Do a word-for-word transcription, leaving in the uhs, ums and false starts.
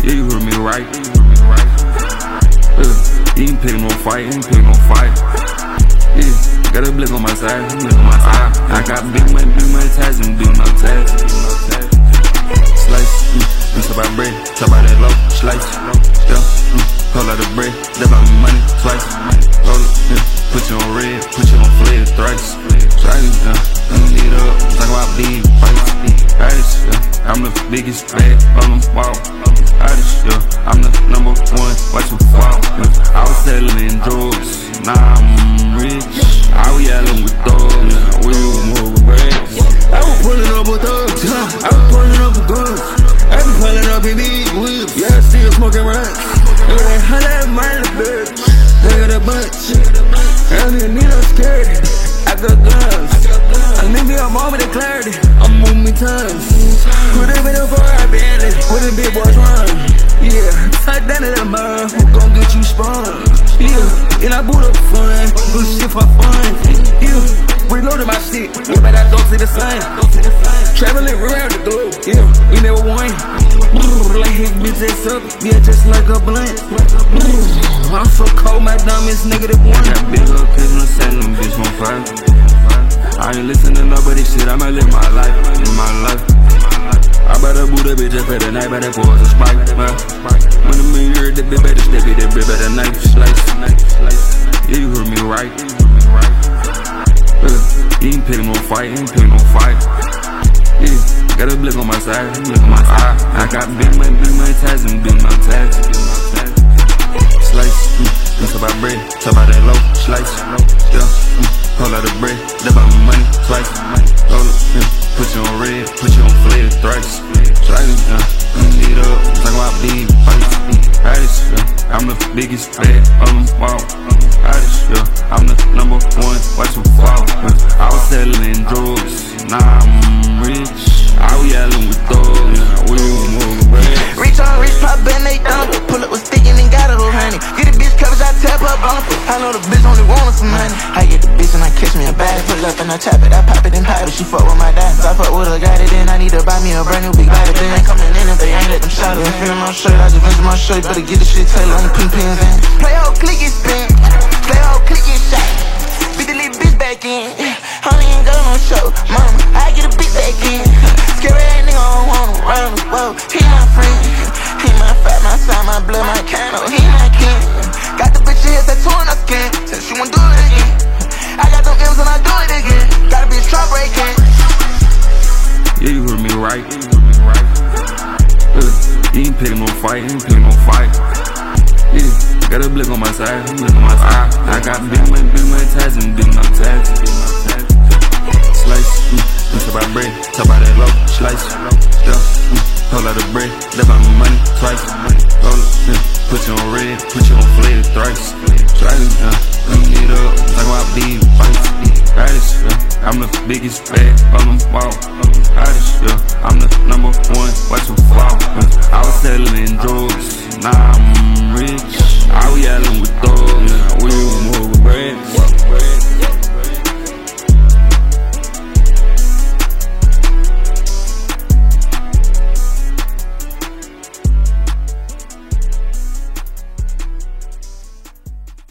Yeah, you heard me right. Yeah, you ain't picking no fight, you ain't picking no fight. Yeah, got a blick on my side, blick on my side. I got big money, big money ties and big no ties. Slice, mm, and top out bread, top out that low, slice. Yeah, mm, hold out the bread, dip out my money twice. Roll it, yeah, put you on red, put you on flare thrice. Try it, yeah, let me lead up, talk about big fights. Hottest, yeah, I'm the biggest bag on them wall. Hottest, yeah, I'm the number one, watch them fall. Yeah. I was selling drugs, now I'm rich. I was yelling with thugs, yeah, we was more with brags. I was pulling up with thugs, huh? I was pulling up with guns. I been pulling up in big whips, yeah, still smoking rocks. Look at that hundred mile bitch, look at that bunch. I don't need no security, I got guns. I need me a moment of clarity, I'm moving me tons. Put it in the bar, I been it, put the big boys run. Yeah, tight down to the mud, who gon' get you spun? Yeah, and I boot up fun, do shit for fun. Yeah, reloaded my shit, yeah, but I don't see the sun. Traveling around the globe, yeah, we never won. Like his bitch ass up, yeah, just like a blunt. I'm so cold, my diamonds negative one. Got big up, cause no selling, bitch on fire. I ain't listen to nobody shit, I'ma live my life, live my life. I better boot a bitch up for the night, but that boy's a spike, man. When the man heard that bitch better step it, that bitch better knife slice. Yeah, you heard me right. Yeah, you ain't picking no fight, you ain't picking no fight. Yeah, got a blick on my side, blick on my side. I got big money, big money ties and big money ties. Slice, mm, and top out bread, top out that low, slice. Yeah, mm, hold out the bread, dip out my money twice. Roll it, yeah, put you on red, put you on flare thrice. Slice, yeah, mm, lead up, talk about big fights. Hottest, yeah, I'm the biggest bag on them wall. Hottest, yeah, I'm the number one, watch them fall. Yeah. I was selling drugs, now I'm rich. I was yelling with thugs, yeah, we was moving brags. Reach on, reach, pop, bend, they dump. Pull up with stick and then got it, oh honey. Get a bitch coverage, I tap her bumper. I know the bitch only wanted some money. I get the bitch and I catch me a bag. Pull up and I tap it, I pop it and pop it. She fuck with my diamonds, I fuck with her, got it in. I need to buy me a brand new big body. They ain't coming in if they ain't let them shot it. Ain't feeling no shirt, I just venture my shirt. Better get the shit tailored on the pin pins in. Play whole click it spin, play whole click it shot. Beat the little bitch back in. I don't even go no show, mama, I get a bitch back in. Scary ass nigga, I don't wanna run the boat. He my friend, he my fat, my side, my blood, my candle, he my king. Got the bitch here tattooing her skin, said she won't do it again. I got them M's and I do it again. Got a bitch trap breaking. Yeah, you heard me right. Yeah, you ain't picking no fight, you ain't picking no fight. Yeah, got a blick on my side, blick on my side. I got big money, big money ties and big no ties. Slice, mm, and top out bread, top out that low, slice. Yeah, mm, hold out the bread, dip out my money twice. Roll it, yeah, put you on red, put you on flare thrice. Try it, yeah, let me lead up, talk about big fights. Hottest, yeah, I'm the biggest bag on them wall. Hottest, yeah, I'm the number one, watch them fall. Yeah. I was selling drugs, now I'm rich. I was yelling with thugs, yeah, we was more with brags.